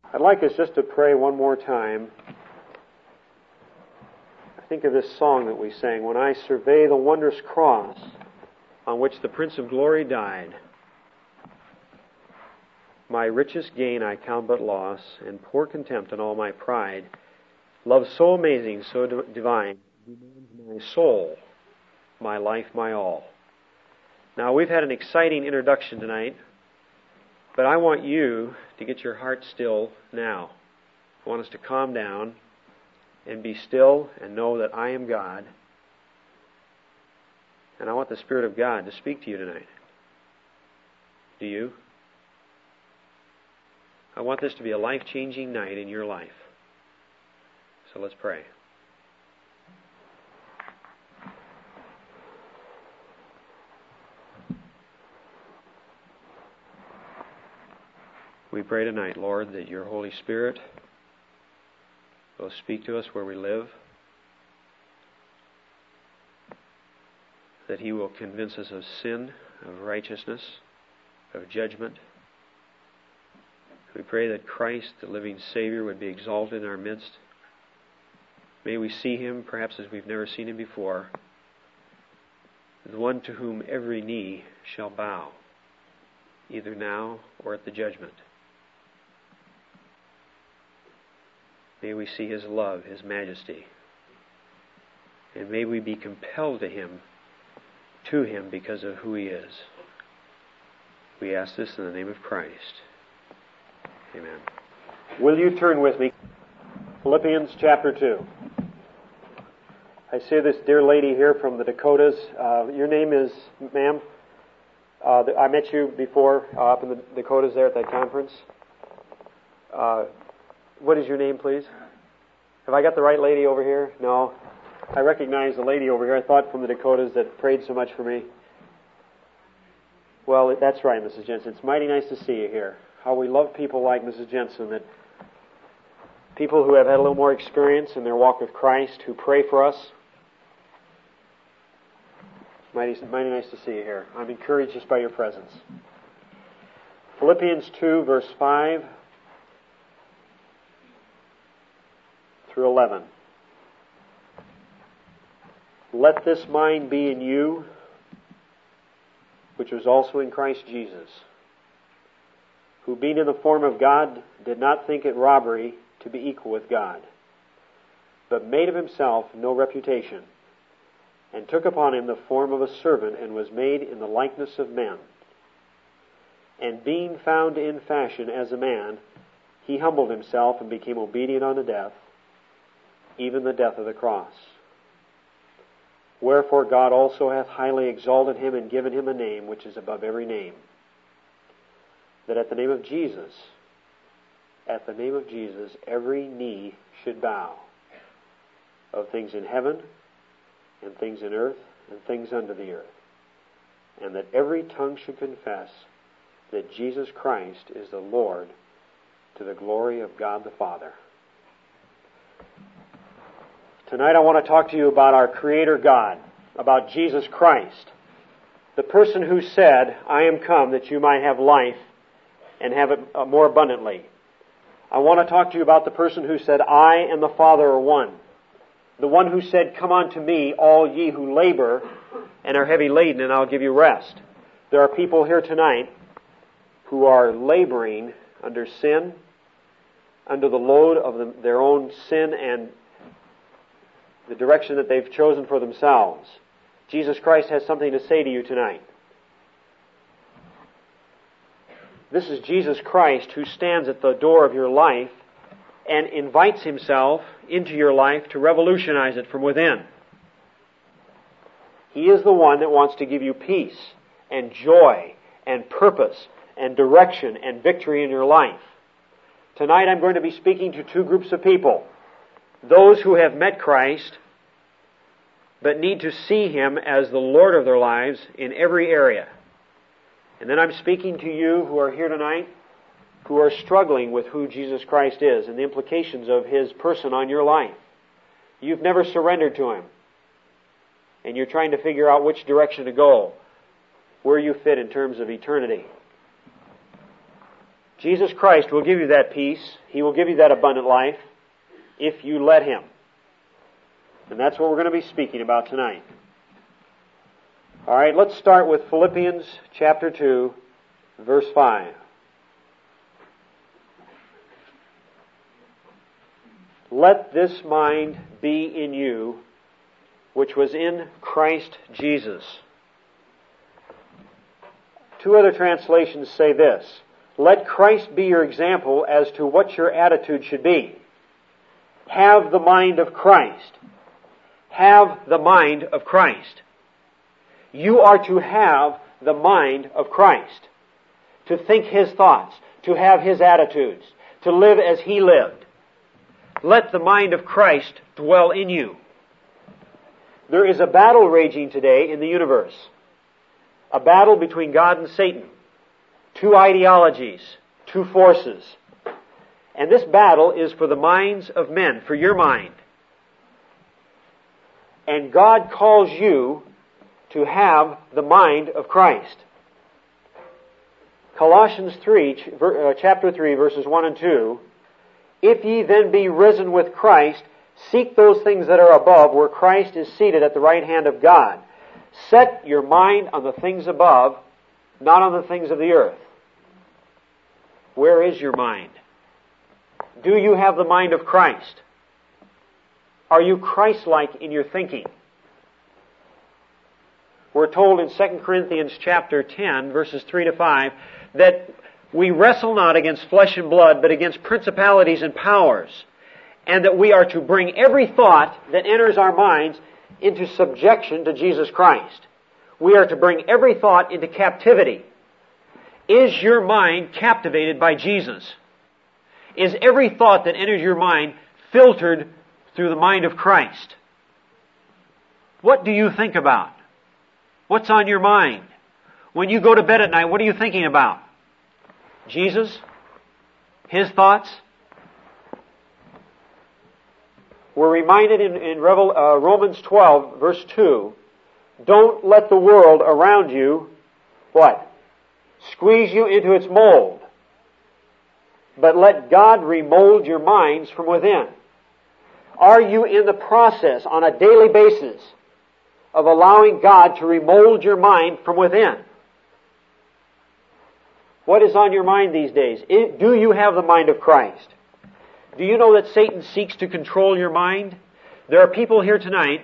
I'd like us just to pray one more time. I think of this song that we sang, "When I survey the wondrous cross on which the Prince of Glory died, my richest gain I count but loss, and pour contempt on all my pride. Love so amazing, so divine, demands my soul, my life, my all." Now, we've had an exciting introduction tonight, but I want you to get your heart still now. I want us to calm down and be still and know that I am God. And I want the Spirit of God to speak to you tonight. Do you? I want this to be a life-changing night in your life. So let's pray. We pray tonight, Lord, that your Holy Spirit will speak to us where we live, that He will convince us of sin, of righteousness, of judgment. We pray that Christ, the living Savior, would be exalted in our midst. May we see Him perhaps as we've never seen Him before, the one to whom every knee shall bow, either now or at the judgment. May we see His love, His majesty, and may we be compelled to Him because of who He is. We ask this in the name of Christ. Amen. Will you turn with me? Philippians chapter 2. I see this dear lady here from the Dakotas. Your name is, ma'am? I met you before up in the Dakotas there at that conference. What is your name, please? Have I got the right lady over here? No. I recognize the lady over here. I thought from the Dakotas that prayed so much for me. Well, that's right, Mrs. Jensen. It's mighty nice to see you here. How we love people like Mrs. Jensen, that people who have had a little more experience in their walk with Christ, who pray for us. Mighty nice to see you here. I'm encouraged just by your presence. Philippians 2, verse 5 through 11. "Let this mind be in you, which was also in Christ Jesus, who being in the form of God did not think it robbery to be equal with God, but made of himself no reputation, and took upon him the form of a servant, and was made in the likeness of men. And being found in fashion as a man, he humbled himself and became obedient unto death, even the death of the cross. Wherefore God also hath highly exalted him and given him a name which is above every name, that at the name of Jesus, every knee should bow, of things in heaven, and things in earth, and things under the earth, and that every tongue should confess that Jesus Christ is the Lord, to the glory of God the Father." Tonight I want to talk to you about our Creator God, about Jesus Christ, the person who said, "I am come that you might have life and have it more abundantly." I want to talk to you about the person who said, "I and the Father are one." The one who said, "Come unto me, all ye who labor and are heavy laden, and I'll give you rest." There are people here tonight who are laboring under sin, under the load of their own sin and the direction that they've chosen for themselves. Jesus Christ has something to say to you tonight. This is Jesus Christ who stands at the door of your life and invites Himself into your life to revolutionize it from within. He is the one that wants to give you peace and joy and purpose and direction and victory in your life. Tonight I'm going to be speaking to two groups of people. Those who have met Christ but need to see Him as the Lord of their lives in every area. And then I'm speaking to you who are here tonight who are struggling with who Jesus Christ is and the implications of His person on your life. You've never surrendered to Him, and you're trying to figure out which direction to go, where you fit in terms of eternity. Jesus Christ will give you that peace. He will give you that abundant life if you let Him. And that's what we're going to be speaking about tonight. All right, let's start with Philippians chapter 2, verse 5. Let this mind be in you, which was in Christ Jesus. Two other translations say this: let Christ be your example as to what your attitude should be. Have the mind of Christ. Have the mind of Christ. You are to have the mind of Christ. To think His thoughts. To have His attitudes. To live as He lived. Let the mind of Christ dwell in you. There is a battle raging today in the universe. A battle between God and Satan. Two ideologies. Two forces. And this battle is for the minds of men, for your mind. And God calls you to have the mind of Christ. Colossians chapter 3, verses 1 and 2. If ye then be risen with Christ, seek those things that are above, where Christ is seated at the right hand of God. Set your mind on the things above, not on the things of the earth. Where is your mind? Do you have the mind of Christ? Are you Christ-like in your thinking? We're told in 2 Corinthians chapter 10, verses 3 to 5, that we wrestle not against flesh and blood, but against principalities and powers, and that we are to bring every thought that enters our minds into subjection to Jesus Christ. We are to bring every thought into captivity. Is your mind captivated by Jesus? Is every thought that enters your mind filtered through the mind of Christ? What do you think about? What's on your mind? When you go to bed at night, what are you thinking about? Jesus? His thoughts? We're reminded in Romans 12, verse 2, don't let the world around you, what? Squeeze you into its mold. But let God remold your minds from within. Are you in the process on a daily basis of allowing God to remold your mind from within? What is on your mind these days? Do you have the mind of Christ? Do you know that Satan seeks to control your mind? There are people here tonight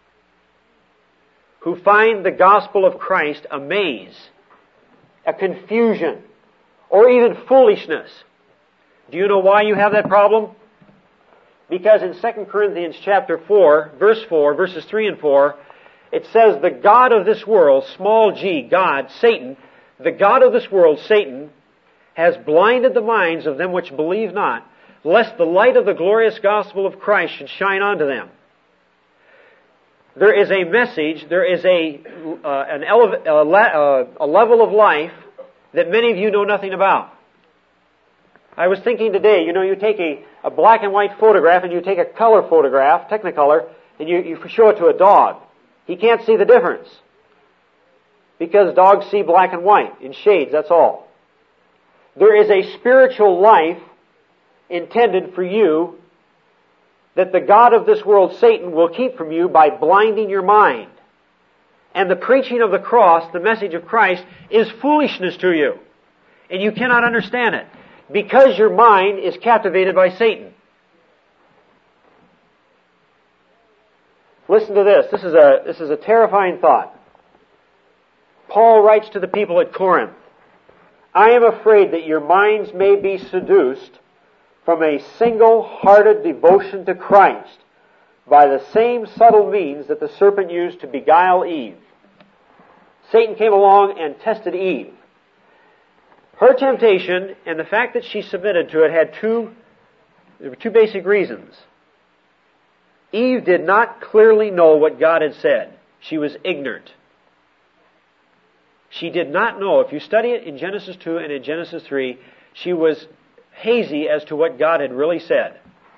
who find the gospel of Christ a maze, a confusion, or even foolishness. Do you know why you have that problem? Because in 2 Corinthians chapter 4, verses 3 and 4, it says, the God of this world, small g, God, Satan, the God of this world, Satan, has blinded the minds of them which believe not, lest the light of the glorious gospel of Christ should shine unto them. There is a message, there is a level of life that many of you know nothing about. I was thinking today, you take a black and white photograph and you take a color photograph, Technicolor, and you show it to a dog. He can't see the difference. Because dogs see black and white in shades, that's all. There is a spiritual life intended for you that the God of this world, Satan, will keep from you by blinding your mind. And the preaching of the cross, the message of Christ, is foolishness to you. And you cannot understand it. Because your mind is captivated by Satan. Listen to this. This is a terrifying thought. Paul writes to the people at Corinth, I am afraid that your minds may be seduced from a single-hearted devotion to Christ by the same subtle means that the serpent used to beguile Eve. Satan came along and tested Eve. Her temptation and the fact that she submitted to it had two basic reasons. Eve did not clearly know what God had said. She was ignorant. She did not know. If you study it in Genesis 2 and in Genesis 3, she was hazy as to what God had really said.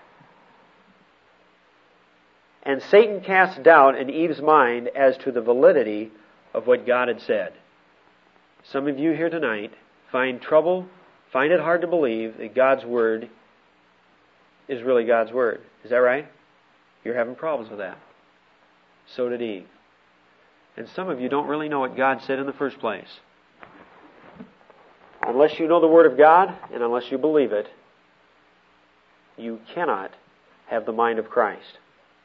And Satan cast doubt in Eve's mind as to the validity of what God had said. Some of you here tonight find trouble, find it hard to believe that God's Word is really God's Word. Is that right? You're having problems with that. So did Eve. And some of you don't really know what God said in the first place. Unless you know the Word of God, and unless you believe it, you cannot have the mind of Christ.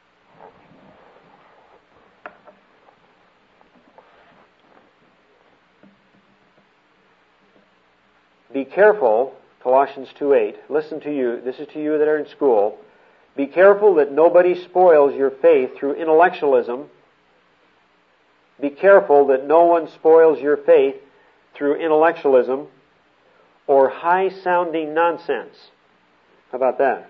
Be careful, Colossians 2:8. Listen to you. This is to you that are in school. Be careful that nobody spoils your faith through intellectualism. Be careful that no one spoils your faith through intellectualism or high-sounding nonsense. How about that?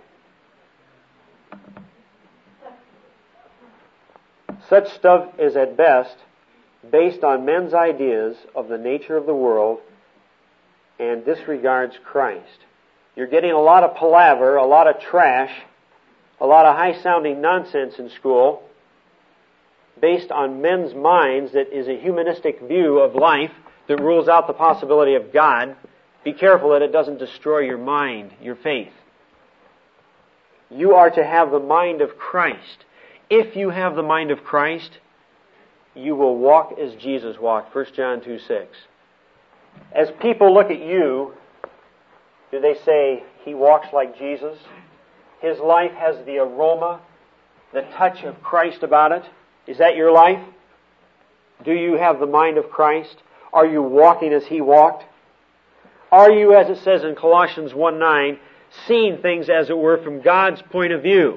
Such stuff is at best based on men's ideas of the nature of the world and disregards Christ. You're getting a lot of palaver, a lot of trash, a lot of high-sounding nonsense in school based on men's minds that is a humanistic view of life that rules out the possibility of God. Be careful that it doesn't destroy your mind, your faith. You are to have the mind of Christ. If you have the mind of Christ, you will walk as Jesus walked. 1 John 2:6. As people look at you, do they say, he walks like Jesus? His life has the aroma, the touch of Christ about it. Is that your life? Do you have the mind of Christ? Are you walking as he walked? Are you, as it says in Colossians 1:9, seeing things as it were from God's point of view?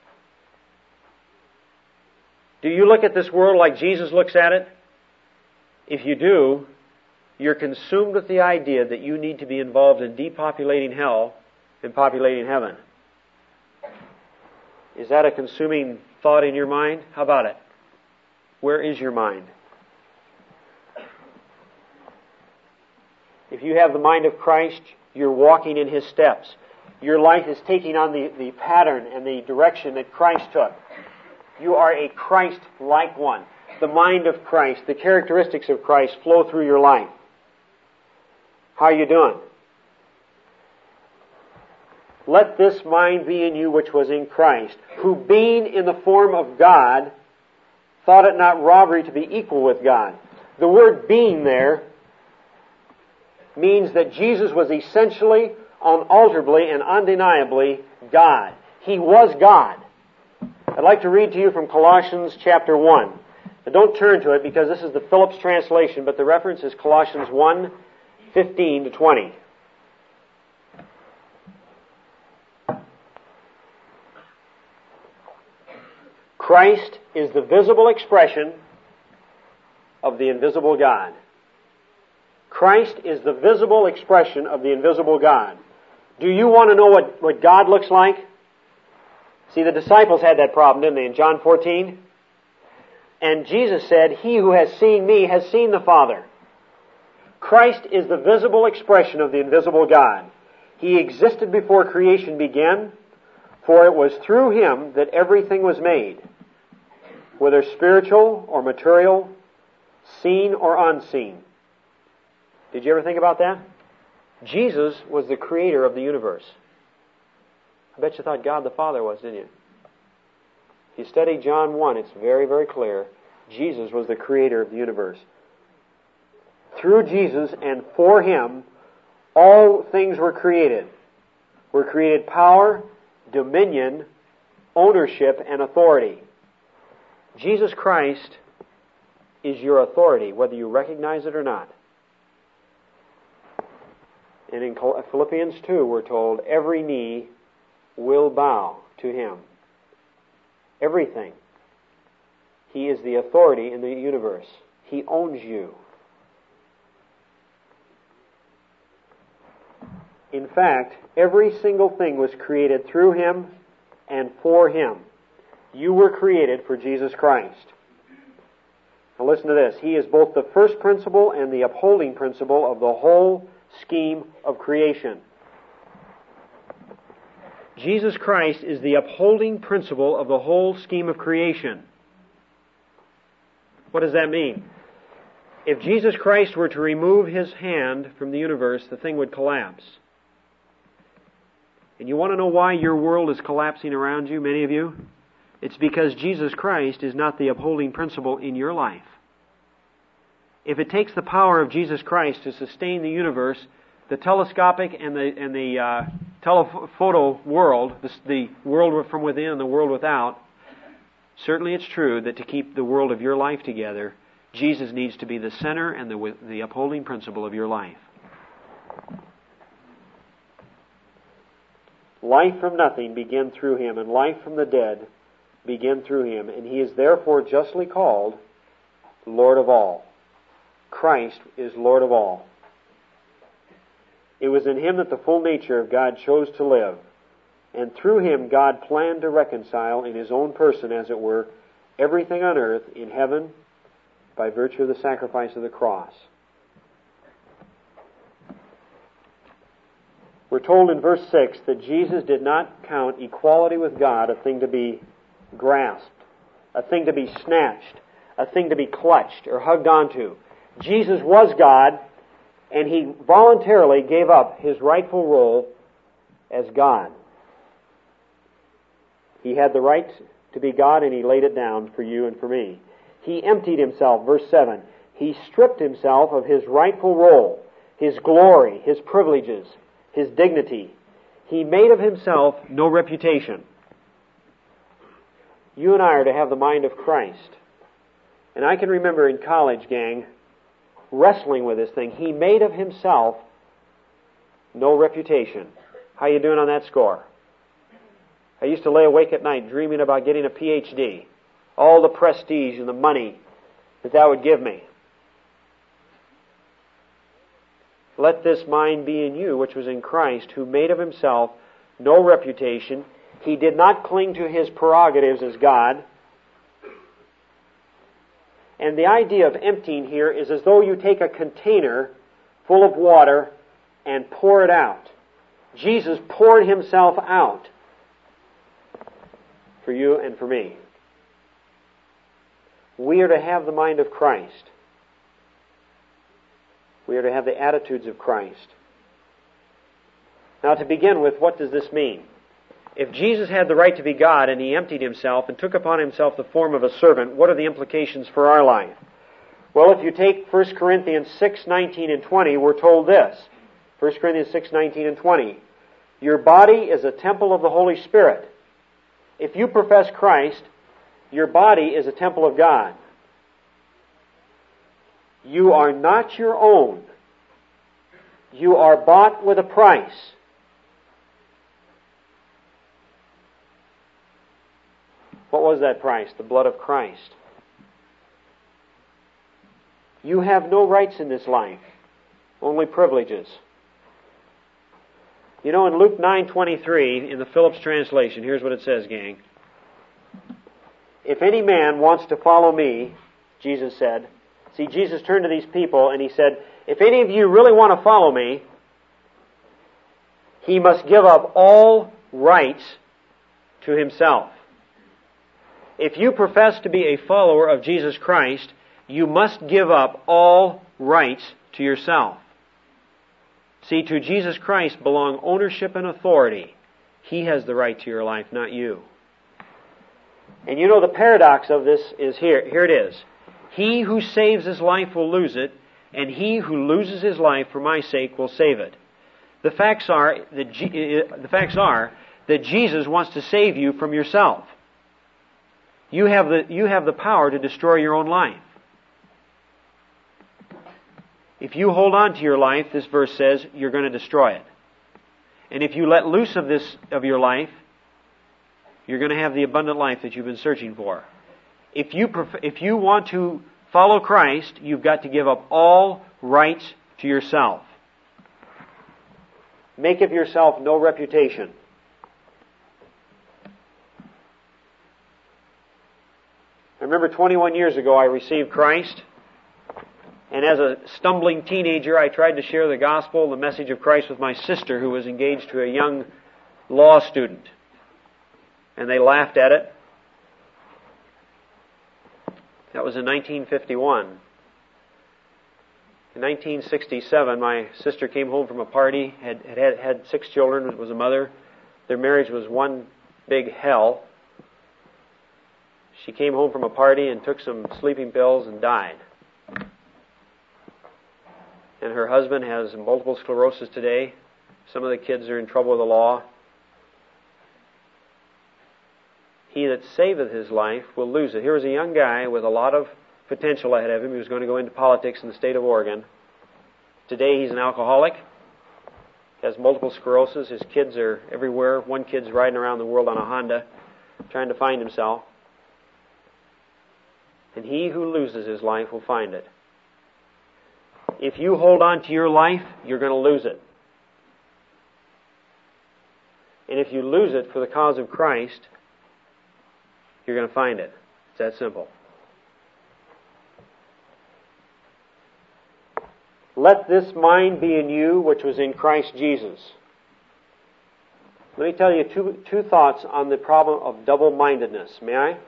Do you look at this world like Jesus looks at it? If you do, you're consumed with the idea that you need to be involved in depopulating hell and populating heaven. Is that a consuming thought in your mind? How about it? Where is your mind? If you have the mind of Christ, you're walking in His steps. Your life is taking on the pattern and the direction that Christ took. You are a Christ-like one. The mind of Christ, the characteristics of Christ flow through your life. How are you doing? Let this mind be in you which was in Christ, who being in the form of God, thought it not robbery to be equal with God. The word being there means that Jesus was essentially, unalterably, and undeniably God. He was God. I'd like to read to you from Colossians chapter 1. Now don't turn to it because this is the Phillips translation, but the reference is Colossians 1:15-20. Christ is the visible expression of the invisible God. Christ is the visible expression of the invisible God. Do you want to know what God looks like? See, the disciples had that problem, didn't they, in John 14? And Jesus said, "He who has seen me has seen the Father." Christ is the visible expression of the invisible God. He existed before creation began, for it was through Him that everything was made, whether spiritual or material, seen or unseen. Did you ever think about that? Jesus was the creator of the universe. I bet you thought God the Father was, didn't you? If you study John 1, it's very, very clear. Jesus was the creator of the universe. Through Jesus and for Him, all things were created. Were created power, dominion, ownership, and authority. Jesus Christ is your authority, whether you recognize it or not. And in Philippians 2, we're told, every knee will bow to Him. Everything. He is the authority in the universe. He owns you. In fact, every single thing was created through Him and for Him. You were created for Jesus Christ. Now listen to this. He is both the first principle and the upholding principle of the whole scheme of creation. Jesus Christ is the upholding principle of the whole scheme of creation. What does that mean? If Jesus Christ were to remove His hand from the universe, the thing would collapse. And you want to know why your world is collapsing around you, many of you? It's because Jesus Christ is not the upholding principle in your life. If it takes the power of Jesus Christ to sustain the universe, the telescopic and the telephoto world, the world from within and the world without, certainly it's true that to keep the world of your life together, Jesus needs to be the center and the upholding principle of your life. Life from nothing began through Him, and life from the dead began through Him, and He is therefore justly called Lord of all. Christ is Lord of all. It was in Him that the full nature of God chose to live, and through Him God planned to reconcile in His own person, as it were, everything on earth, in heaven, by virtue of the sacrifice of the cross. We're told in verse 6 that Jesus did not count equality with God a thing to be grasped, a thing to be snatched, a thing to be clutched or hugged onto. Jesus was God, and He voluntarily gave up His rightful role as God. He had the right to be God, and He laid it down for you and for me. He emptied Himself, verse 7. He stripped Himself of His rightful role, His glory, His privileges, His dignity. He made of Himself no reputation. You and I are to have the mind of Christ. And I can remember in college, gang, wrestling with this thing. He made of Himself no reputation. How you doing on that score? I used to lay awake at night dreaming about getting a PhD. All the prestige and the money that would give me. Let this mind be in you, which was in Christ, who made of Himself no reputation. He did not cling to His prerogatives as God. And the idea of emptying here is as though you take a container full of water and pour it out. Jesus poured Himself out for you and for me. We are to have the mind of Christ. We are to have the attitudes of Christ. Now, to begin with, what does this mean? If Jesus had the right to be God and He emptied Himself and took upon Himself the form of a servant, what are the implications for our life? Well, if you take 1 Corinthians 6:19 and 20, we're told this. 1 Corinthians 6:19 and 20. Your body is a temple of the Holy Spirit. If you profess Christ, your body is a temple of God. You are not your own. You are bought with a price. What was that price? The blood of Christ. You have no rights in this life, only privileges. You know, in Luke 9:23, in the Phillips translation, here's what it says, gang. If any man wants to follow me, Jesus said. See, Jesus turned to these people and He said, if any of you really want to follow me, he must give up all rights to himself. If you profess to be a follower of Jesus Christ, you must give up all rights to yourself. See, to Jesus Christ belong ownership and authority. He has the right to your life, not you. And you know the paradox of this is here. Here it is. He who saves his life will lose it, and he who loses his life for my sake will save it. The facts are that Jesus wants to save you from yourself. You have the power to destroy your own life. If you hold on to your life, this verse says, you're going to destroy it. And if you let loose of your life, you're going to have the abundant life that you've been searching for. If you want to follow Christ, you've got to give up all rights to yourself. Make of yourself no reputation. I remember 21 years ago I received Christ, and as a stumbling teenager I tried to share the gospel, the message of Christ with my sister who was engaged to a young law student. And they laughed at it. That was in 1951. In 1967, my sister came home from a party, had 6 children, was a mother, Their marriage was one big hell. She came home from a party and took some sleeping pills and died. And her husband has multiple sclerosis today. Some of the kids are in trouble with the law. He that saveth his life will lose it. Here was a young guy with a lot of potential ahead of him. He was going to go into politics in the state of Oregon. Today he's an alcoholic, has multiple sclerosis. His kids are everywhere. One kid's riding around the world on a Honda, trying to find himself. And he who loses his life will find it. If you hold on to your life, you're going to lose it. And if you lose it for the cause of Christ, you're going to find it. It's that simple. Let this mind be in you, which was in Christ Jesus. Let me tell you two thoughts on the problem of double-mindedness. May I?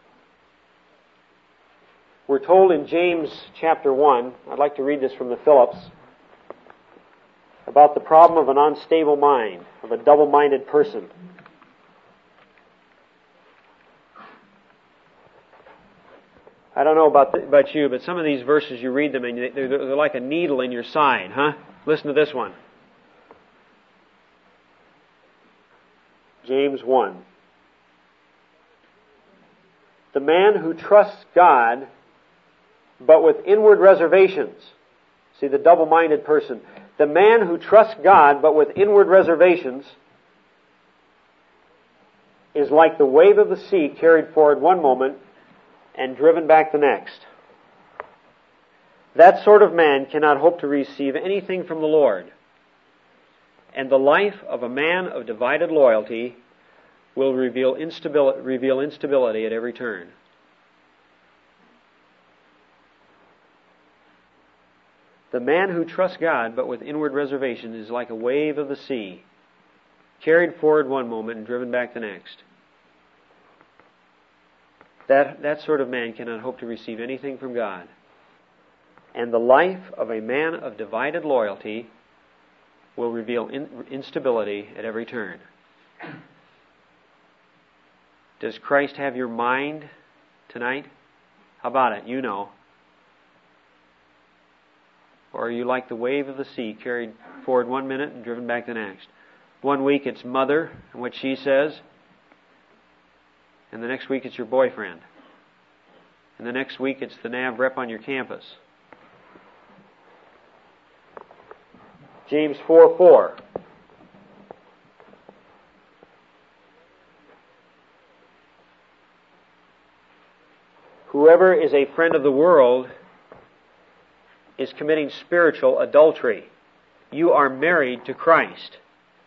We're told in James chapter 1, I'd like to read this from the Phillips, about the problem of an unstable mind, of a double-minded person. I don't know about you, but some of these verses you read them and they're like a needle in your side, huh? Listen to this one. James 1. The man who trusts God, but with inward reservations. See, the double-minded person. The man who trusts God, but with inward reservations, is like the wave of the sea carried forward one moment and driven back the next. That sort of man cannot hope to receive anything from the Lord. And the life of a man of divided loyalty will reveal instability at every turn. The man who trusts God, but with inward reservation, is like a wave of the sea, carried forward one moment and driven back the next. That sort of man cannot hope to receive anything from God. And the life of a man of divided loyalty will reveal instability at every turn. Does Christ have your mind tonight? How about it? You know. Or are you like the wave of the sea, carried forward one minute and driven back the next? One week it's mother and what she says, and the next week it's your boyfriend. And the next week it's the NAV rep on your campus. James 4:4. Whoever is a friend of the world is committing spiritual adultery. You are married to Christ.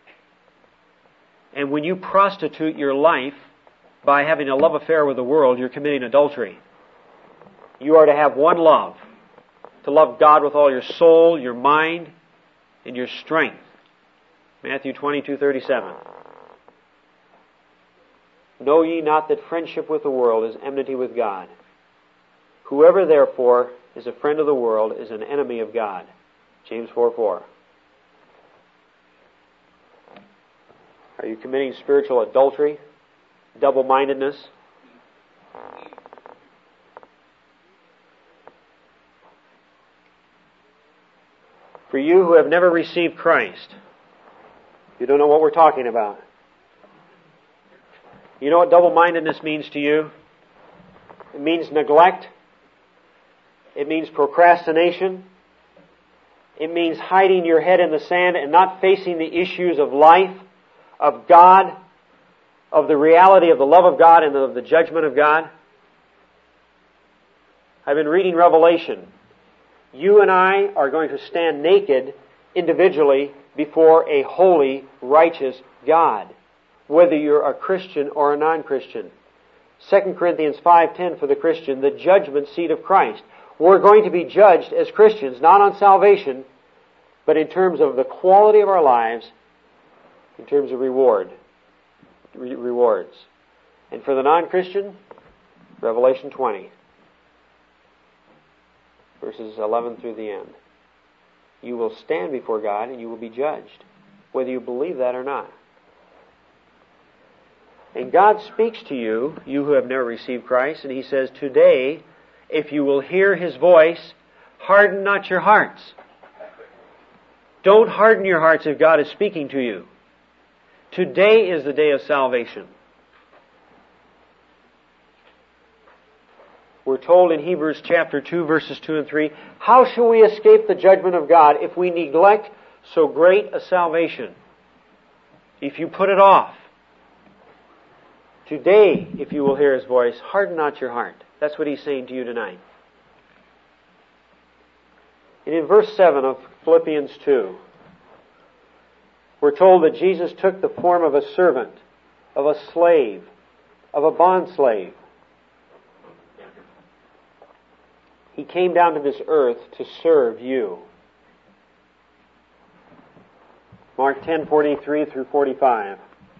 And when you prostitute your life by having a love affair with the world, you're committing adultery. You are to have one love, to love God with all your soul, your mind, and your strength. Matthew 22:37. Know ye not that friendship with the world is enmity with God? Whoever therefore is a friend of the world is an enemy of God. James 4:4. Are you committing spiritual adultery? Double-mindedness? For you who have never received Christ, you don't know what we're talking about. You know what double-mindedness means to you? It means neglect. It means procrastination. It means hiding your head in the sand and not facing the issues of life, of God, of the reality of the love of God and of the judgment of God. I've been reading Revelation. You and I are going to stand naked individually before a holy, righteous God, whether you're a Christian or a non-Christian. 2 Corinthians 5:10 for the Christian, the judgment seat of Christ. We're going to be judged as Christians, not on salvation, but in terms of the quality of our lives, in terms of rewards. And for the non-Christian, Revelation 20, verses 11 through the end. You will stand before God and you will be judged, whether you believe that or not. And God speaks to you, you who have never received Christ, and He says, today, if you will hear His voice, harden not your hearts. Don't harden your hearts if God is speaking to you. Today is the day of salvation. We're told in Hebrews chapter 2, verses 2 and 3, how shall we escape the judgment of God if we neglect so great a salvation? If you put it off. Today, if you will hear His voice, harden not your heart. That's what He's saying to you tonight. And in verse 7 of Philippians 2, we're told that Jesus took the form of a servant, of a slave, of a bondslave. He came down to this earth to serve you. Mark 10:43 through 45.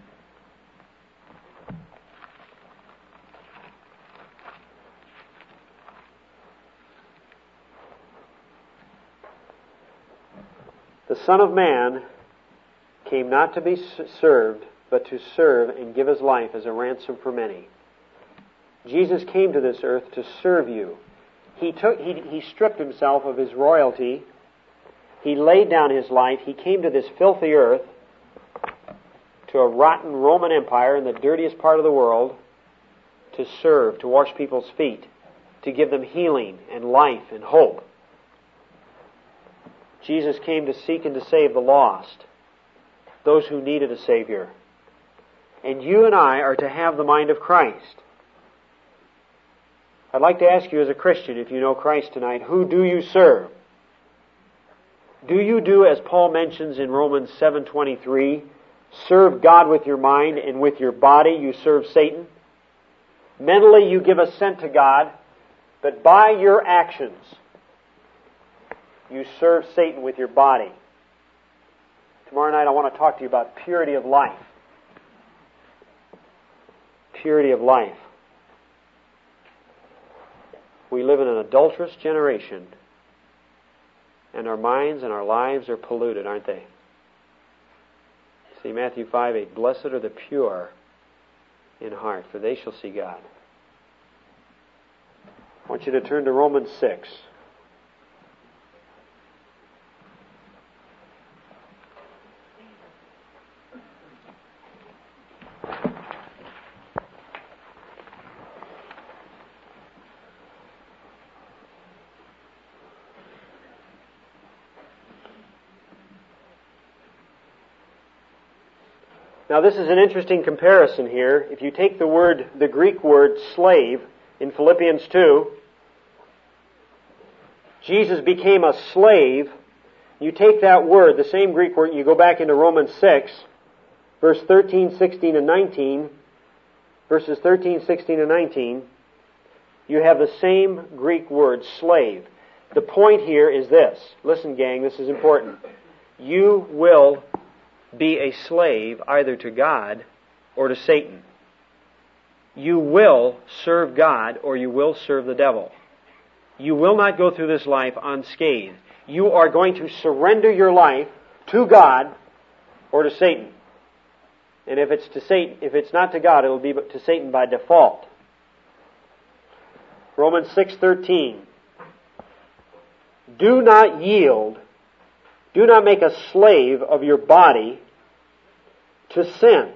The Son of Man came not to be served, but to serve and give His life as a ransom for many. Jesus came to this earth to serve you. He stripped Himself of His royalty. He laid down His life. He came to this filthy earth, to a rotten Roman Empire in the dirtiest part of the world, to serve, to wash people's feet, to give them healing and life and hope. Jesus came to seek and to save the lost, those who needed a Savior. And you and I are to have the mind of Christ. I'd like to ask you as a Christian, if you know Christ tonight, who do you serve? Do you do, as Paul mentions in Romans 7:23, serve God with your mind, and with your body you serve Satan? Mentally you give assent to God, but by your actions you serve Satan with your body. Tomorrow night I want to talk to you about purity of life. Purity of life. We live in an adulterous generation, and our minds and our lives are polluted, aren't they? See Matthew 5:8, blessed are the pure in heart, for they shall see God. I want you to turn to Romans 6. Now this is an interesting comparison here. If you take the Greek word slave in Philippians 2, Jesus became a slave. You take that word, the same Greek word, you go back into Romans 6, verse 13, 16, and 19, verses 13, 16, and 19, you have the same Greek word, slave. The point here is this. Listen, gang, this is important. You will be a slave either to God or to Satan. You will serve God or you will serve the devil. You will not go through this life unscathed. You are going to surrender your life to God or to Satan. And if it's to Satan, if it's not to God, it will be to Satan by default. Romans 6:13. Do not yield. Do not make a slave of your body to sin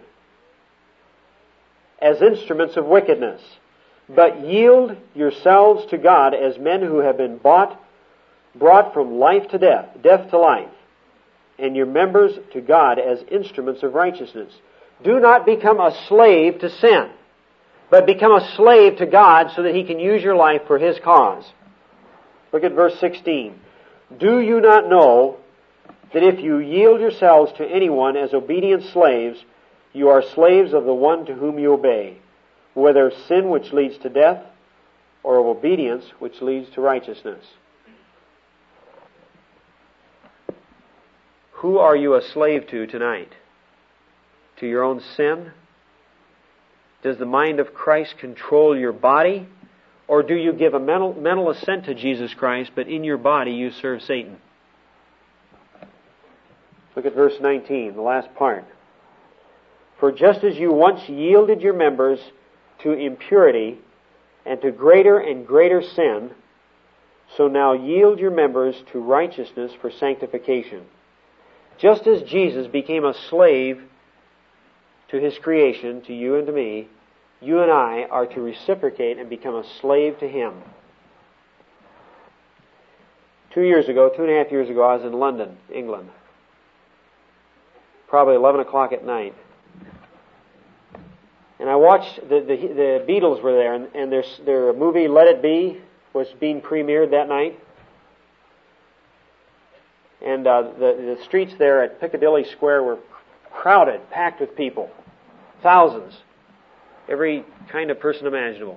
as instruments of wickedness, but yield yourselves to God as men who have been brought from life to death, death to life, and your members to God as instruments of righteousness. Do not become a slave to sin, but become a slave to God so that He can use your life for His cause. Look at verse 16. Do you not know that if you yield yourselves to anyone as obedient slaves, you are slaves of the one to whom you obey, whether of sin which leads to death, or of obedience which leads to righteousness? Who are you a slave to tonight? To your own sin? Does the mind of Christ control your body? Or do you give a mental assent to Jesus Christ, but in your body you serve Satan? Look at verse 19, the last part. For just as you once yielded your members to impurity and to greater and greater sin, so now yield your members to righteousness for sanctification. Just as Jesus became a slave to His creation, to you and to me, you and I are to reciprocate and become a slave to Him. 2.5 years ago, I was in London, England. Probably 11 o'clock at night. And I watched, the Beatles were there, and their movie Let It Be was being premiered that night. And the streets there at Piccadilly Square were crowded, packed with people. Thousands. Every kind of person imaginable.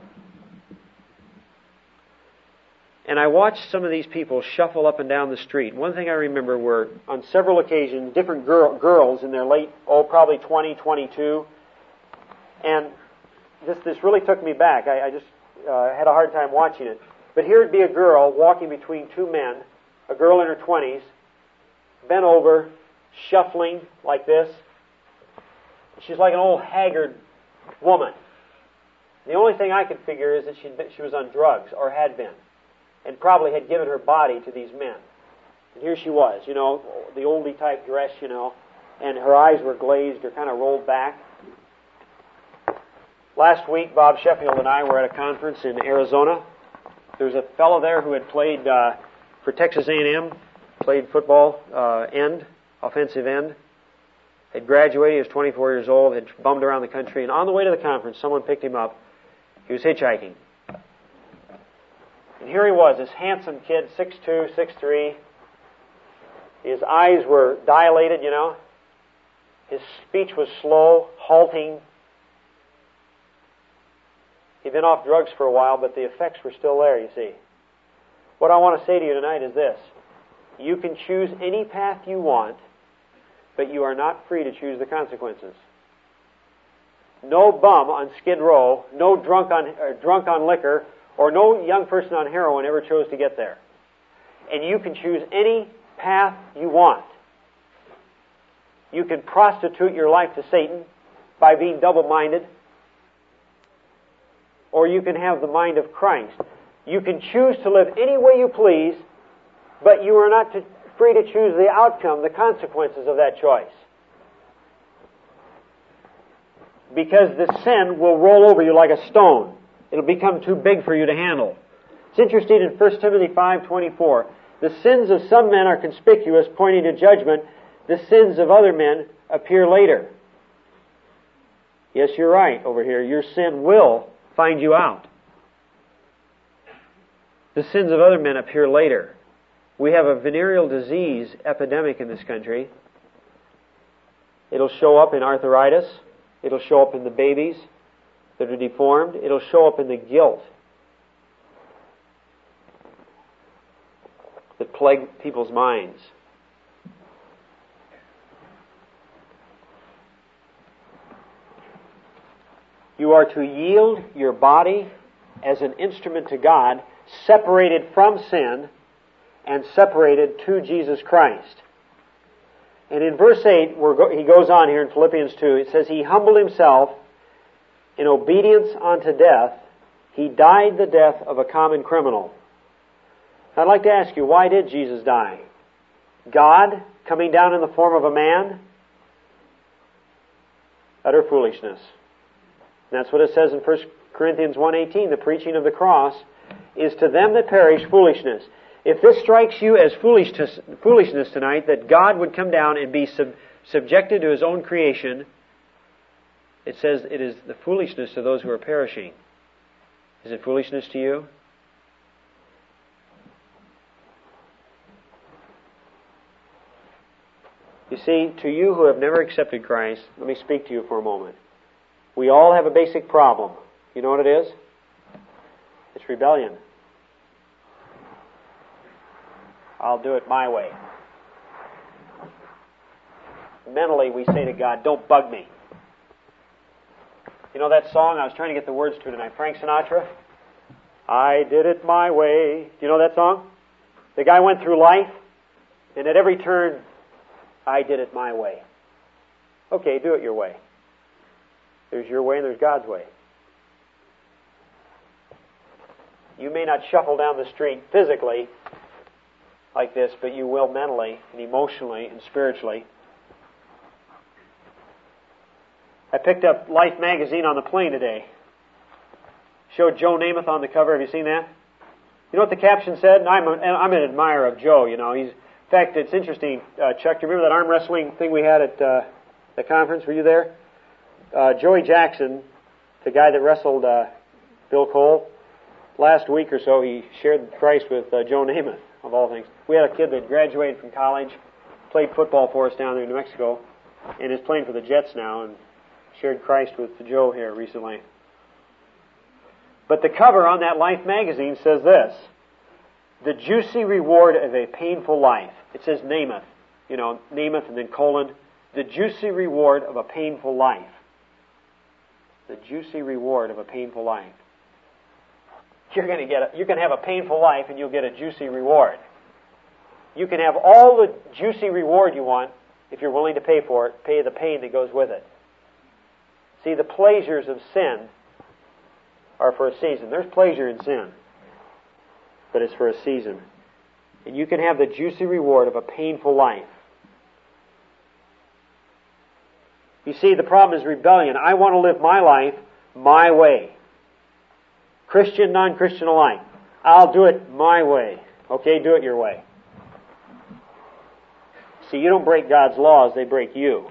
And I watched some of these people shuffle up and down the street. One thing I remember were, on several occasions, different girls in their late, probably 20, 22. And this really took me back. I just had a hard time watching it. But here would be a girl walking between two men, a girl in her 20s, bent over, shuffling like this. She's like an old haggard woman. The only thing I could figure is that she was on drugs, or had been, and probably had given her body to these men. And here she was, the oldie type dress, and her eyes were glazed or kind of rolled back. Last week, Bob Sheffield and I were at a conference in Arizona. There was a fellow there who had played for Texas A&M, played football offensive end, had graduated, he was 24 years old, had bummed around the country, and on the way to the conference, someone picked him up. He was hitchhiking. And here he was, this handsome kid, 6'2", 6'3". His eyes were dilated, His speech was slow, halting. He'd been off drugs for a while, but the effects were still there, you see. What I want to say to you tonight is this. You can choose any path you want, but you are not free to choose the consequences. No bum on Skid Row, no drunk on liquor, or no young person on heroin ever chose to get there. And you can choose any path you want. You can prostitute your life to Satan by being double-minded, or you can have the mind of Christ. You can choose to live any way you please, but you are not free to choose the outcome, the consequences of that choice. Because the sin will roll over you like a stone. It'll become too big for you to handle. It's interesting in 1 Timothy 5:24. The sins of some men are conspicuous, pointing to judgment. The sins of other men appear later. Yes, you're right over here. Your sin will find you out. The sins of other men appear later. We have a venereal disease epidemic in this country. It'll show up in arthritis. It'll show up in the babies that are deformed. It'll show up in the guilt that plague people's minds. You are to yield your body as an instrument to God, separated from sin and separated to Jesus Christ. And in verse 8, he goes on here in Philippians 2, it says, He humbled Himself in obedience unto death. He died the death of a common criminal. I'd like to ask you, why did Jesus die? God coming down in the form of a man? Utter foolishness. And that's what it says in 1 Corinthians 1:18. The preaching of the cross is to them that perish foolishness. If this strikes you as foolishness tonight, that God would come down and be subjected to His own creation, it says it is the foolishness to those who are perishing. Is it foolishness to you? You see, to you who have never accepted Christ, let me speak to you for a moment. We all have a basic problem. You know what it is? It's rebellion. I'll do it my way. Mentally, we say to God, don't bug me. You know that song? I was trying to get the words to tonight. Frank Sinatra? I did it my way. Do you know that song? The guy went through life, and at every turn, I did it my way. Okay, do it your way. There's your way and there's God's way. You may not shuffle down the street physically like this, but you will mentally and emotionally and spiritually. I picked up Life magazine on the plane today. Showed Joe Namath on the cover. Have you seen that? You know what the caption said? And I'm an admirer of Joe, you know. In fact, it's interesting, Chuck, do you remember that arm wrestling thing we had at the conference? Were you there? Joey Jackson, the guy that wrestled Bill Cole, last week or so he shared Christ with Joe Namath, of all things. We had a kid that graduated from college, played football for us down there in New Mexico, and is playing for the Jets now, and shared Christ with Joe here recently. But the cover on that Life magazine says this: the juicy reward of a painful life. It says Namath, you know, Namath and then colon, the juicy reward of a painful life. The juicy reward of a painful life. You're going to have a painful life and you'll get a juicy reward. You can have all the juicy reward you want if you're willing to pay for it, pay the pain that goes with it. See, the pleasures of sin are for a season. There's pleasure in sin, but it's for a season. And you can have the juicy reward of a painful life. You see, the problem is rebellion. I want to live my life my way. Christian, non-Christian alike. I'll do it my way. Okay, do it your way. See, you don't break God's laws, they break you.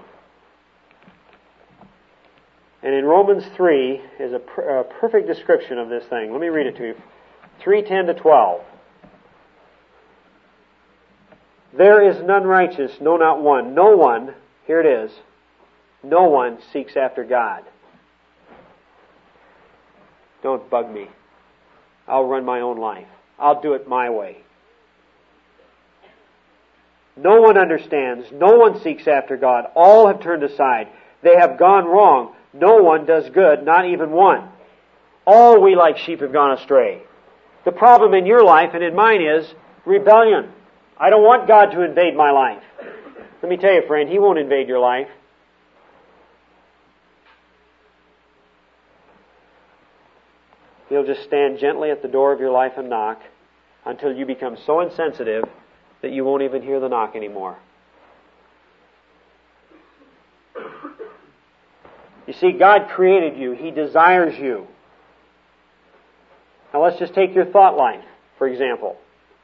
And in Romans 3 is a perfect description of this thing. Let me read it to you. 3:10-12. There is none righteous, no, not one. No one, here it is, no one seeks after God. Don't bug me. I'll run my own life. I'll do it my way. No one understands. No one seeks after God. All have turned aside. They have gone wrong. No one does good, not even one. All we like sheep have gone astray. The problem in your life and in mine is rebellion. I don't want God to invade my life. Let me tell you, friend, He won't invade your life. He'll just stand gently at the door of your life and knock until you become so insensitive that you won't even hear the knock anymore. You see, God created you. He desires you. Now let's just take your thought life, for example.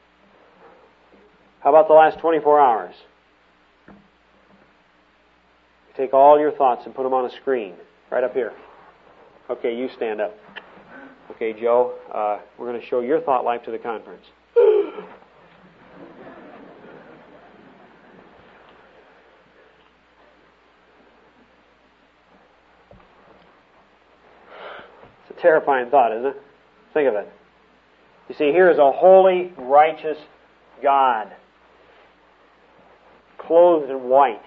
How about the last 24 hours? Take all your thoughts and put them on a screen, right up here. Okay, you stand up. Okay, Joe, we're going to show your thought life to the conference. It's a terrifying thought, isn't it? Think of it. You see, here is a holy, righteous God, clothed in white,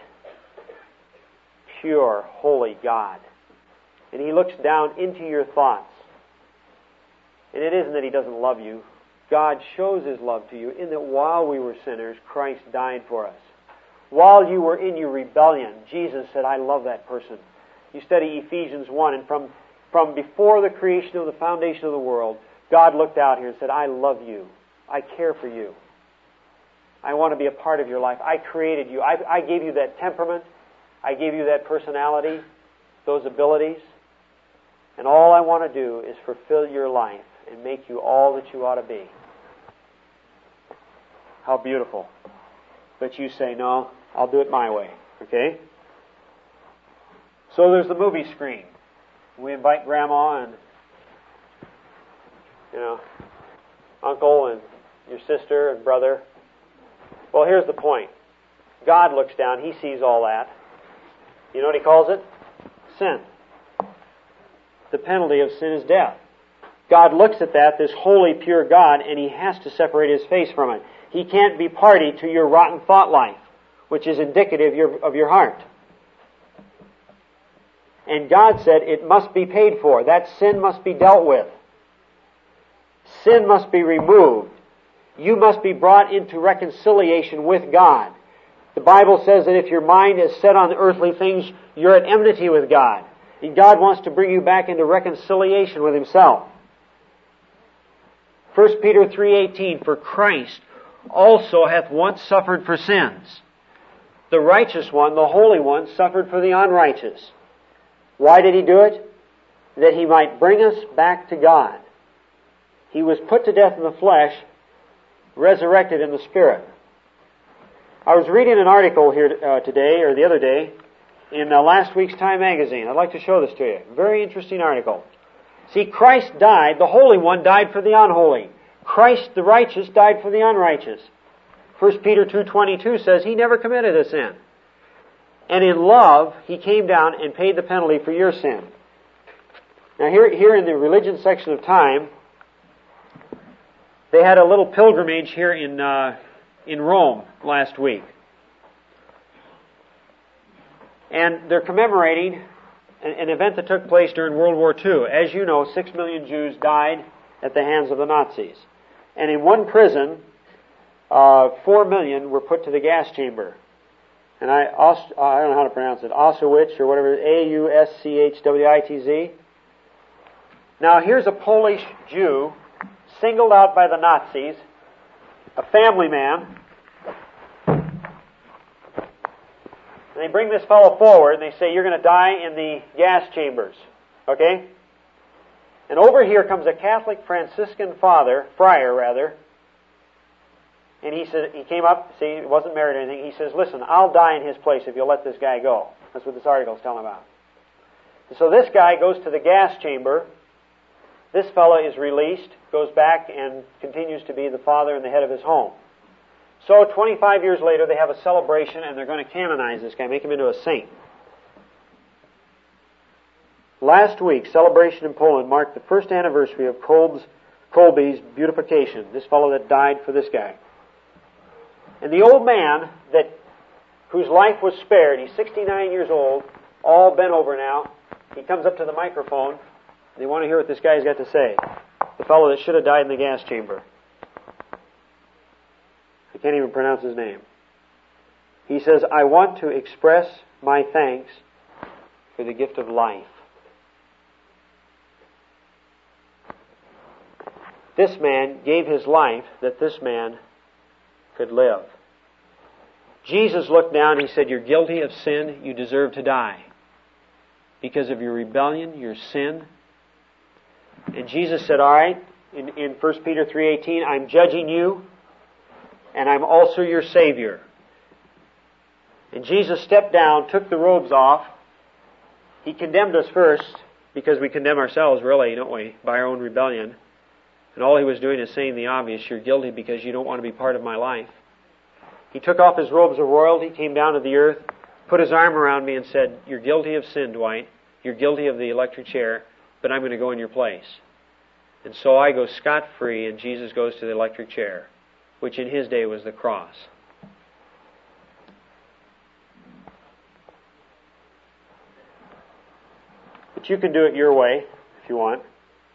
pure, holy God. And He looks down into your thoughts. And it isn't that He doesn't love you. God shows His love to you in that while we were sinners, Christ died for us. While you were in your rebellion, Jesus said, I love that person. You study Ephesians 1, and from before the creation of the foundation of the world, God looked out here and said, I love you. I care for you. I want to be a part of your life. I created you. I gave you that temperament. I gave you that personality, those abilities. And all I want to do is fulfill your life and make you all that you ought to be. How beautiful. But you say, no, I'll do it my way. Okay? So there's the movie screen. We invite Grandma and, Uncle and your sister and brother. Well, here's the point. God looks down. He sees all that. You know what He calls it? Sin. The penalty of sin is death. God looks at that, this holy, pure God, and He has to separate His face from it. He can't be party to your rotten thought life, which is indicative of your heart. And God said it must be paid for. That sin must be dealt with. Sin must be removed. You must be brought into reconciliation with God. The Bible says that if your mind is set on earthly things, you're at enmity with God. God wants to bring you back into reconciliation with Himself. 1 Peter 3:18, for Christ also hath once suffered for sins. The righteous one, the Holy One, suffered for the unrighteous. Why did He do it? That He might bring us back to God. He was put to death in the flesh, resurrected in the Spirit. I was reading an article here today, or the other day, in last week's Time magazine. I'd like to show this to you. Very interesting article. See, Christ died, the Holy One died for the unholy. Christ the righteous died for the unrighteous. 1 Peter 2:22 says He never committed a sin. And in love, He came down and paid the penalty for your sin. Now here in the religion section of Time, they had a little pilgrimage here in Rome last week. And they're commemorating an event that took place during World War II. As you know, 6 million Jews died at the hands of the Nazis. And in one prison, 4 million were put to the gas chamber. And I don't know how to pronounce it, Auschwitz or whatever, Auschwitz. Now here's a Polish Jew singled out by the Nazis, a family man. And they bring this fellow forward and they say, you're going to die in the gas chambers. Okay? And over here comes a Catholic Franciscan friar, and he said, he came up, see, he wasn't married or anything. He says, listen, I'll die in his place if you'll let this guy go. That's what this article is telling about. And so this guy goes to the gas chamber. This fellow is released, goes back and continues to be the father and the head of his home. So 25 years later, they have a celebration and they're going to canonize this guy, make him into a saint. Last week, celebration in Poland marked the first anniversary of Kolbe's beatification, this fellow that died for this guy. And the old man whose life was spared, he's 69 years old, all bent over now. He comes up to the microphone. They want to hear what this guy's got to say. The fellow that should have died in the gas chamber. I can't even pronounce his name. He says, I want to express my thanks for the gift of life. This man gave his life that this man could live. Jesus looked down and He said, you're guilty of sin, you deserve to die. Because of your rebellion, your sin. And Jesus said, all right, in 1 Peter 3:18, I'm judging you, and I'm also your Savior. And Jesus stepped down, took the robes off. He condemned us first, because we condemn ourselves, really, don't we, by our own rebellion. And all He was doing is saying the obvious, you're guilty because you don't want to be part of my life. He took off His robes of royalty, came down to the earth, put His arm around me and said, you're guilty of sin, Dwight. You're guilty of the electric chair, but I'm going to go in your place. And so I go scot-free and Jesus goes to the electric chair, which in His day was the cross. But you can do it your way, if you want.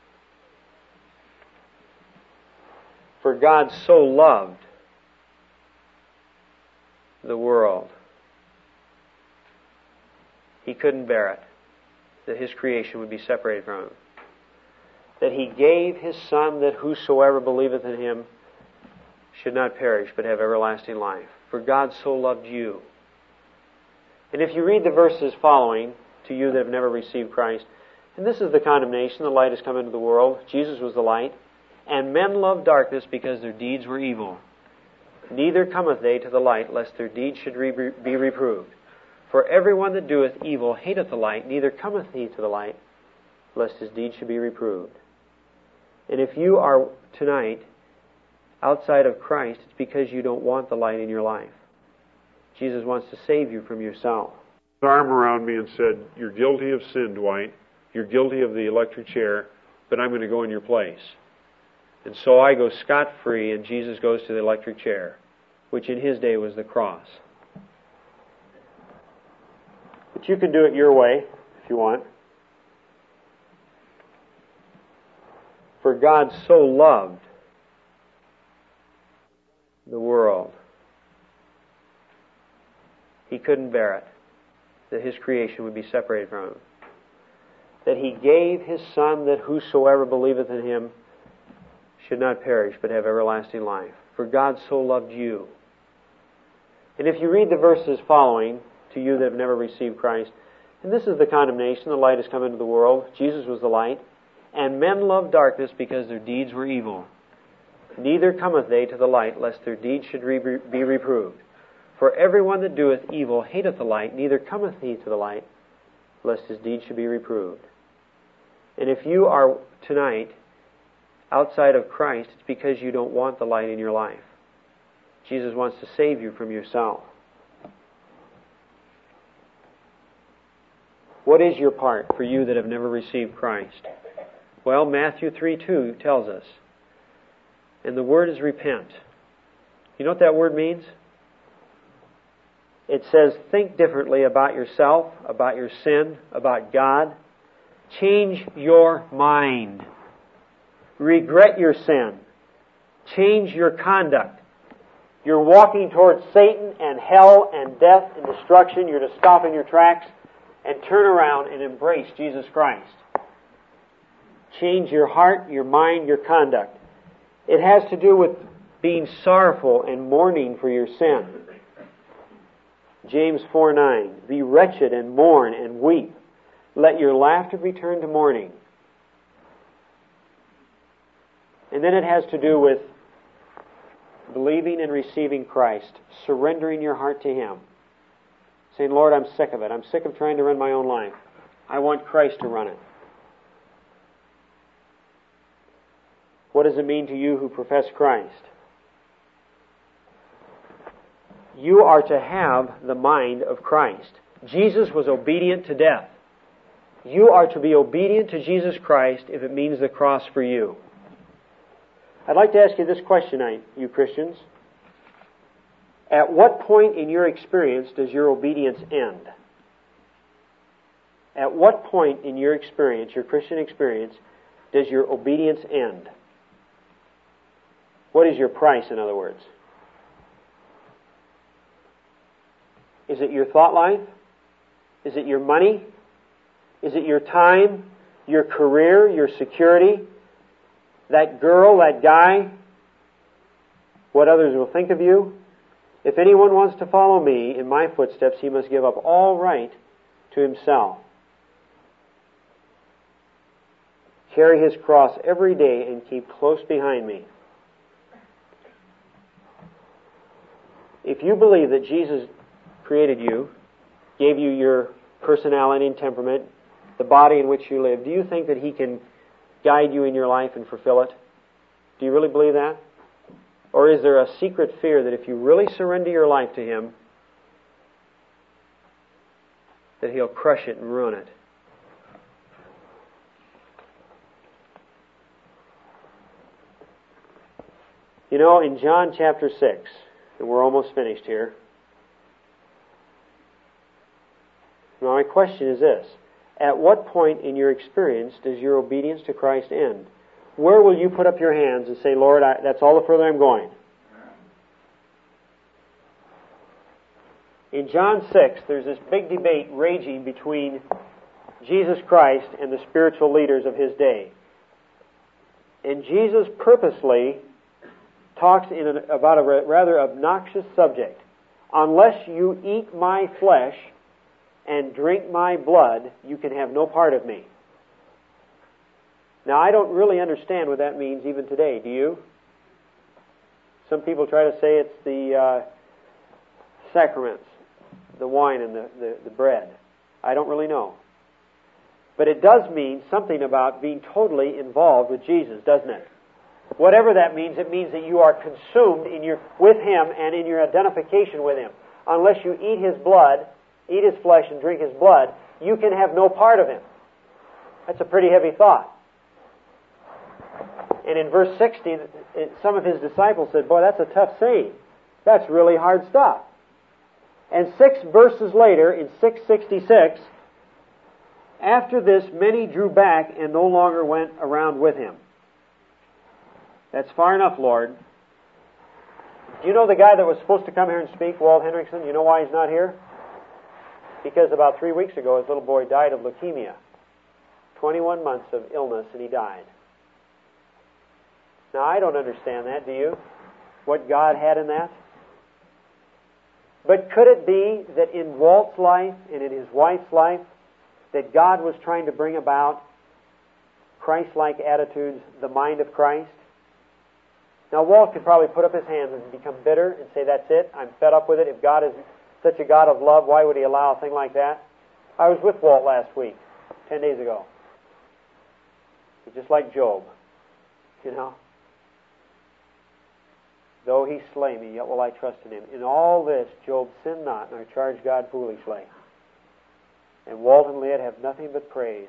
For God so loved the world, He couldn't bear it, that His creation would be separated from Him. That He gave His Son, that whosoever believeth in Him should not perish, but have everlasting life. For God so loved you. And if you read the verses following, to you that have never received Christ, and this is the condemnation, the light has come into the world, Jesus was the light, and men loved darkness because their deeds were evil. Neither cometh they to the light, lest their deeds should be reproved. For everyone that doeth evil hateth the light, neither cometh he to the light, lest his deeds should be reproved. And if you are tonight outside of Christ, it's because you don't want the light in your life. Jesus wants to save you from yourself. His arm around me and said, you're guilty of sin, Dwight. You're guilty of the electric chair, but I'm going to go in your place. And so I go scot-free and Jesus goes to the electric chair, which in His day was the cross. But you can do it your way, if you want. For God so loved the world, He couldn't bear it, that His creation would be separated from Him. that He gave His Son, that whosoever believeth in Him should not perish, but have everlasting life. For God so loved you. And if you read the verses following, to you that have never received Christ, and this is the condemnation, the light has come into the world, Jesus was the light, and men loved darkness because their deeds were evil. Neither cometh they to the light, lest their deeds should be reproved. For everyone that doeth evil hateth the light, neither cometh he to the light, lest his deeds should be reproved. And if you are tonight outside of Christ, it's because you don't want the light in your life. Jesus wants to save you from yourself. What is your part for you that have never received Christ? Well, Matthew 3:2 tells us. And the word is repent. You know what that word means? It says think differently about yourself, about your sin, about God. Change your mind. Regret your sin. Change your conduct. You're walking towards Satan and hell and death and destruction. You're to stop in your tracks and turn around and embrace Jesus Christ. Change your heart, your mind, your conduct. It has to do with being sorrowful and mourning for your sin. James 4:9, be wretched and mourn and weep. Let your laughter be turned to mourning. And then it has to do with believing and receiving Christ, surrendering your heart to Him. Saying, Lord, I'm sick of it. I'm sick of trying to run my own life. I want Christ to run it. What does it mean to you who profess Christ? You are to have the mind of Christ. Jesus was obedient to death. You are to be obedient to Jesus Christ if it means the cross for you. I'd like to ask you this question, you Christians. At what point in your experience does your obedience end? At what point in your experience, your Christian experience, does your obedience end? What is your price, in other words? Is it your thought life? Is it your money? Is it your time, your career, your security? That girl, that guy? What others will think of you? If anyone wants to follow me in my footsteps, he must give up all right to himself. Carry his cross every day and keep close behind me. If you believe that Jesus created you, gave you your personality and temperament, the body in which you live, do you think that He can guide you in your life and fulfill it? Do you really believe that? Or is there a secret fear that if you really surrender your life to Him, that He'll crush it and ruin it? You know, in John chapter 6, and we're almost finished here. Now my question is this. At what point in your experience does your obedience to Christ end? Where will you put up your hands and say, Lord, that's all the further I'm going? In John 6, there's this big debate raging between Jesus Christ and the spiritual leaders of His day. And Jesus purposely talks about a rather obnoxious subject. Unless you eat my flesh and drink my blood, you can have no part of me. Now, I don't really understand what that means even today. Do you? Some people try to say it's the sacraments, the wine and the bread. I don't really know. But it does mean something about being totally involved with Jesus, doesn't it? Whatever that means, it means that you are consumed with Him and in your identification with Him. Unless you eat His blood, eat His flesh and drink His blood, you can have no part of Him. That's a pretty heavy thought. And in verse 60, some of His disciples said, boy, that's a tough saying. That's really hard stuff. And 6 verses later, in 666, after this, many drew back and no longer went around with Him. That's far enough, Lord. Do you know the guy that was supposed to come here and speak, Walt Henrickson? You know why he's not here? Because about 3 weeks ago, his little boy died of leukemia. 21 months of illness, and he died. Now, I don't understand that, do you? What God had in that? But could it be that in Walt's life and in his wife's life, that God was trying to bring about Christ-like attitudes, the mind of Christ? Now, Walt could probably put up his hands and become bitter and say, that's it, I'm fed up with it. If God is such a God of love, why would He allow a thing like that? I was with Walt last week, 10 days ago. He's just like Job, you know. Though he slay me, yet will I trust in him. In all this, Job sinned not, nor charged God foolishly. And Walt and Leah have nothing but praise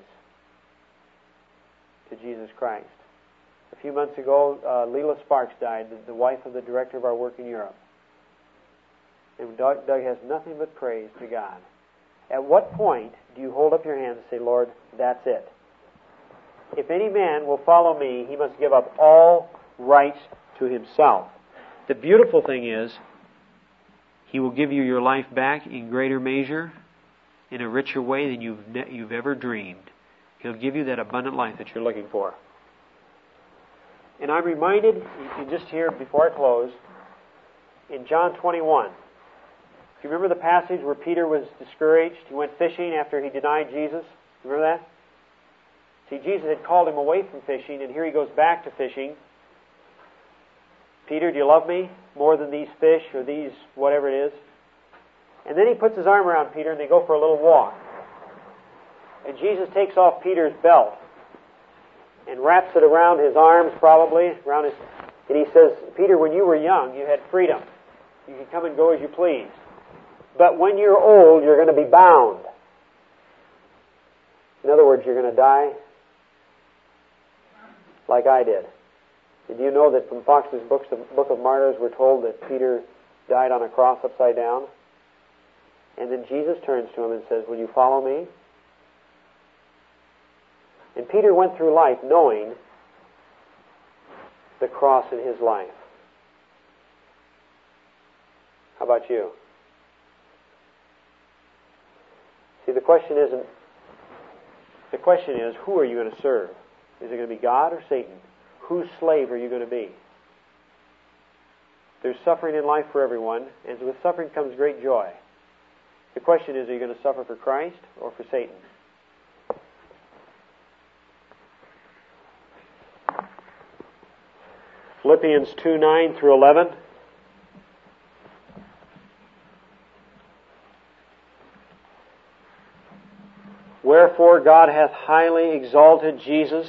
to Jesus Christ. A few months ago, Leela Sparks died, the wife of the director of our work in Europe. And Doug has nothing but praise to God. At what point do you hold up your hands and say, Lord, that's it? If any man will follow me, he must give up all rights to himself. The beautiful thing is, He will give you your life back in greater measure, in a richer way than you've ever dreamed. He'll give you that abundant life that you're looking for. And I'm reminded, you can just hear before I close, in John 21. Do you remember the passage where Peter was discouraged? He went fishing after he denied Jesus. Remember that? See, Jesus had called him away from fishing, and here he goes back to fishing. Peter, do you love me more than these fish or these whatever it is? And then he puts his arm around Peter and they go for a little walk. And Jesus takes off Peter's belt and wraps it around his arms probably, and he says, Peter, when you were young, you had freedom. You could come and go as you please. But when you're old, you're going to be bound. In other words, you're going to die like I did. Did you know that from Fox's Book of Martyrs, we're told that Peter died on a cross upside down? And then Jesus turns to him and says, will you follow me? And Peter went through life knowing the cross in his life. How about you? See, the question is, who are you going to serve? Is it going to be God or Satan? Whose slave are you going to be? There's suffering in life for everyone, and with suffering comes great joy. The question is, are you going to suffer for Christ or for Satan? Philippians 2:9 through 11. Wherefore God hath highly exalted Jesus,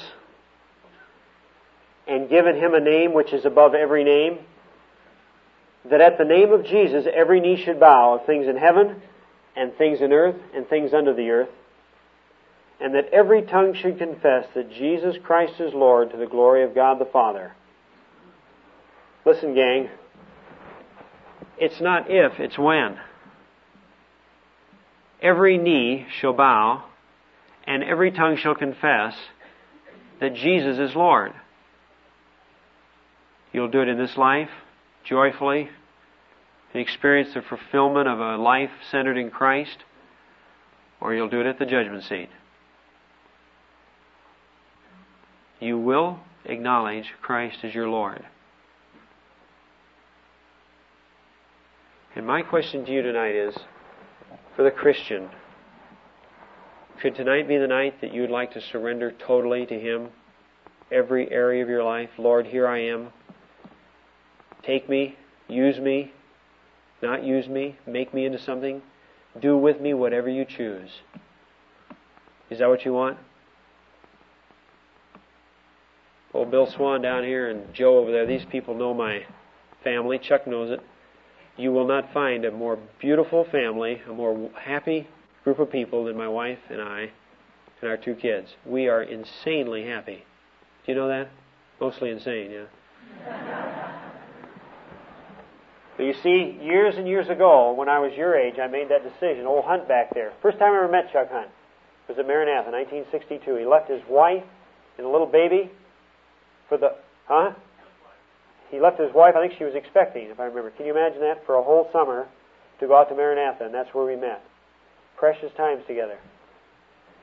and given him a name which is above every name, that at the name of Jesus every knee should bow, of things in heaven, and things in earth, and things under the earth, and that every tongue should confess that Jesus Christ is Lord, to the glory of God the Father. Listen, gang, it's not if, it's when. Every knee shall bow, and every tongue shall confess that Jesus is Lord. You'll do it in this life, joyfully, and experience the fulfillment of a life centered in Christ, or you'll do it at the judgment seat. You will acknowledge Christ as your Lord. And my question to you tonight is, for the Christian, could tonight be the night that you would like to surrender totally to Him? Every area of your life. Lord, here I am. Take me, use me, not use me, make me into something. Do with me whatever you choose. Is that what you want? Old Bill Swan down here and Joe over there, these people know my family. Chuck knows it. You will not find a more beautiful family, a more happy group of people than my wife and I and our two kids. We are insanely happy. Do you know that? Mostly insane, yeah. But you see, years and years ago, when I was your age, I made that decision. Old Hunt back there. First time I ever met Chuck Hunt was at Maranatha, 1962. He left his wife and a little baby for the... He left his wife, I think she was expecting, if I remember. Can you imagine that? For a whole summer to go out to Maranatha, and that's where we met. Precious times together.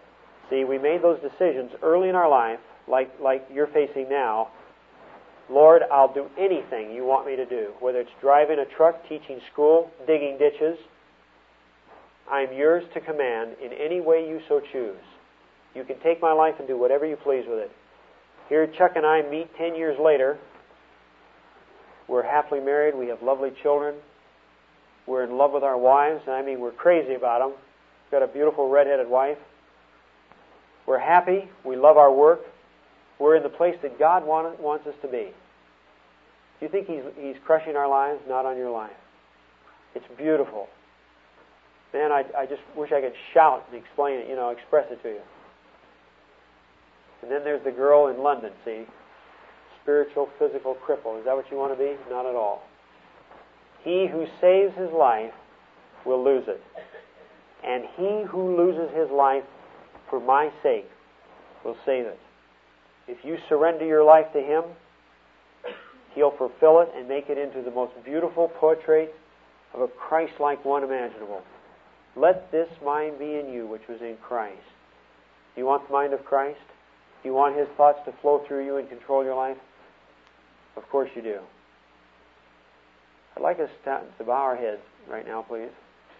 See, we made those decisions early in our life, like you're facing now. Lord, I'll do anything you want me to do. Whether it's driving a truck, teaching school, digging ditches, I'm yours to command in any way you so choose. You can take my life and do whatever you please with it. Here Chuck and I meet 10 years later. We're happily married. We have lovely children. We're in love with our wives. I mean, we're crazy about them. We've got a beautiful redheaded wife. We're happy. We love our work. We're in the place that God wants us to be. Do you think He's crushing our lives? Not on your life. It's beautiful. Man, I just wish I could shout and explain it, express it to you. And then there's the girl in London, see? Spiritual, physical cripple. Is that what you want to be? Not at all. He who saves his life will lose it. And he who loses his life for my sake will save it. If you surrender your life to Him, He'll fulfill it and make it into the most beautiful portrait of a Christ-like one imaginable. Let this mind be in you, which was in Christ. Do you want the mind of Christ? Do you want His thoughts to flow through you and control your life? Of course you do. I'd like us to bow our heads right now, please.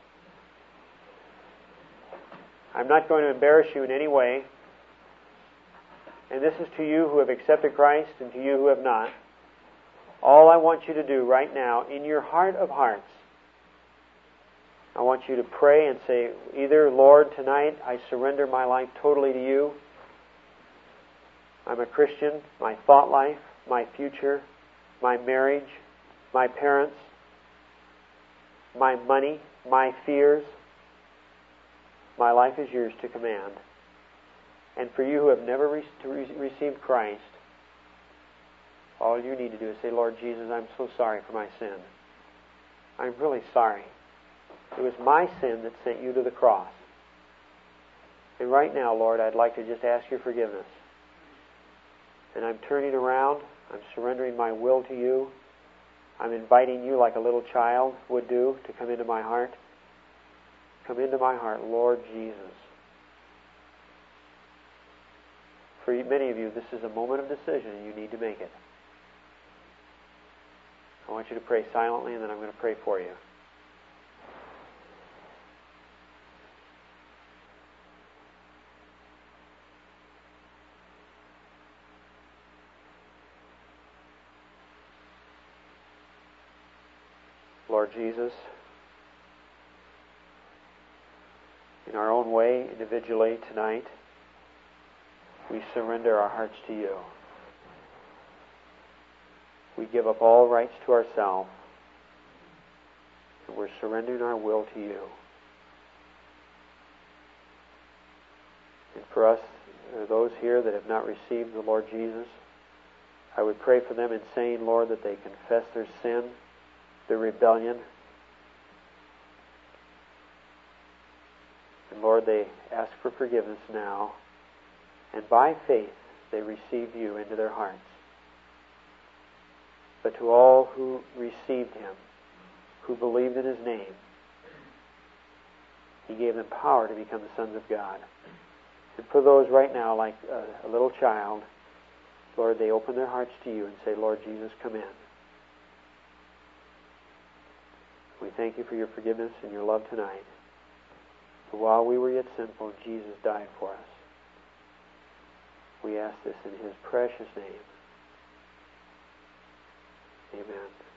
I'm not going to embarrass you in any way. And this is to you who have accepted Christ and to you who have not. All I want you to do right now, in your heart of hearts, I want you to pray and say, either, Lord, tonight I surrender my life totally to you. I'm a Christian. My thought life, my future, my marriage, my parents, my money, my fears, my life is yours to command. And for you who have never received Christ, all you need to do is say, Lord Jesus, I'm so sorry for my sin. I'm really sorry. It was my sin that sent you to the cross. And right now, Lord, I'd like to just ask your forgiveness. And I'm turning around. I'm surrendering my will to you. I'm inviting you like a little child would do to come into my heart. Come into my heart, Lord Jesus. For many of you, this is a moment of decision and you need to make it. I want you to pray silently and then I'm going to pray for you. Lord Jesus, in our own way, individually, tonight, we surrender our hearts to you. We give up all rights to ourselves, and we're surrendering our will to you. And for us, there are those here that have not received the Lord Jesus. I would pray for them in saying, Lord, that they confess their sin, their rebellion. And Lord, they ask for forgiveness now. And by faith, they receive you into their hearts. But to all who received Him, who believed in His name, He gave them power to become the sons of God. And for those right now, like a little child, Lord, they open their hearts to you and say, Lord Jesus, come in. We thank you for your forgiveness and your love tonight. For while we were yet sinful, Jesus died for us. We ask this in His precious name. Amen.